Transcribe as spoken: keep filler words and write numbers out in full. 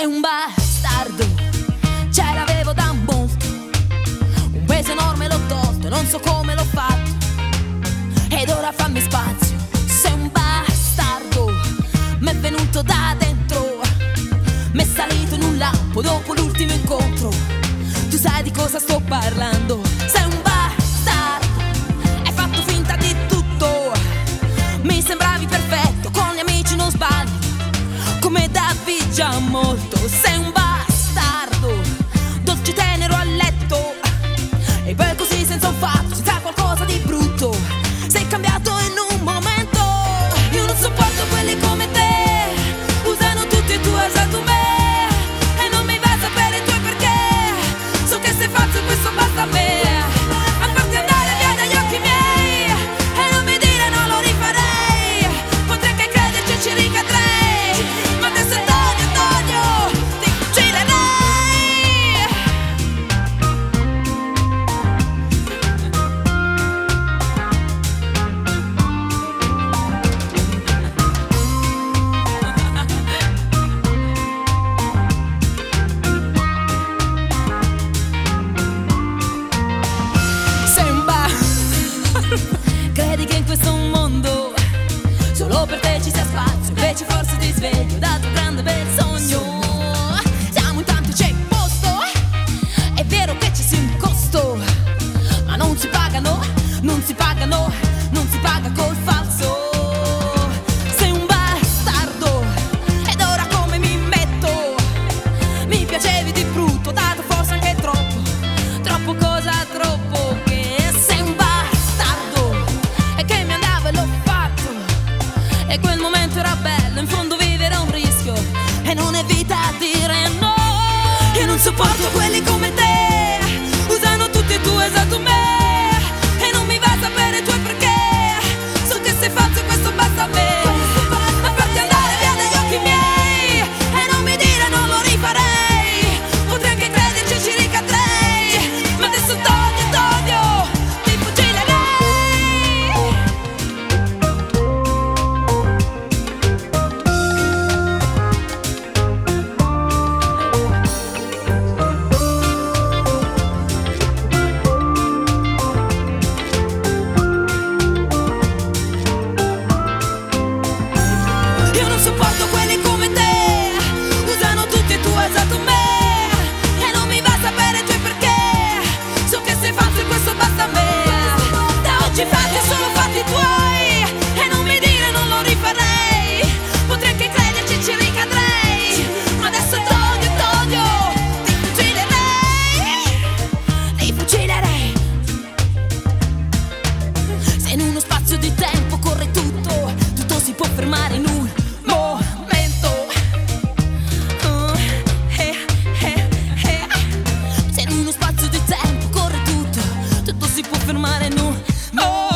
Sei un bastardo, ce l'avevo da molto, un peso enorme l'ho tolto, non so come l'ho fatto, ed ora fammi spazio. Sei un bastardo, m'è venuto da dentro, m'è salito in un lampo dopo l'ultimo incontro. Tu sai di cosa sto parlando. Sei un bastardo, hai fatto finta di tutto, mi sembravi perfetto, con gli amici non sbagli, come Davi già molto. Sei un bastardo, dolce tenero a letto, e poi così senza un fatto, senza qualcosa di brutto. Sei cambiato in un momento. Io non sopporto quelli come te, usano tutti e tu hai usato me, e non mi vai a sapere i tuoi perché. So che sei fatto e questo basta a me. A farti andare via dagli occhi miei, e non mi dire non lo rifarei. Potrei che crederci e ci ricadrei, ma adesso è t'odio, t'odio, ti ucciderei. Sei un ba- Credi che in questo mondo solo per te ci sia spazio, invece forse ti sveglio da tuo grande bel sogno. Siamo in tanti, c'è posto, è vero che ci sia un costo, ma non si pagano, non si pagano, non si paga col falso. Sei un bastardo, ed ora come mi metto? Mi piacevi di brutto, dato forse anche troppo, troppo cosa troppo che. Sei un bastardo, e che mi andava e l'ho fatto, e quel momento era bello, in fondo vivere è un rischio, e non è vita a dire no. Io non sopporto quelli come te, usano tutti e tu hai usato me, e non mi va a sapere i tuoi perché. So che sei fatto e questo basta a me. A farti andare via dagli occhi miei, e non mi dire non lo rifarei. Potrei anche crederci e ci ricadrei, ma adesso t'odio, t'odio, ti fucilerei. Io non sopporto quelli come te, usano tutti e tu hai usato me, e non mi va a sapere i tuoi perché. So che sei fatto e questo basta a me. Da oggi fatti e solo fatti tuoi, e non mi dire non lo rifarei. Potrei anche crederci e ci ricadrei, ma adesso t'odio, t'odio, ti fucilerei, ti fucilerei. Se in uno spazio di tempo corre tutto, tutto si può fermare in un momento. Uh, eh, eh, eh. Se in uno spazio di tempo corre tutto, tutto si può fermare in un momento.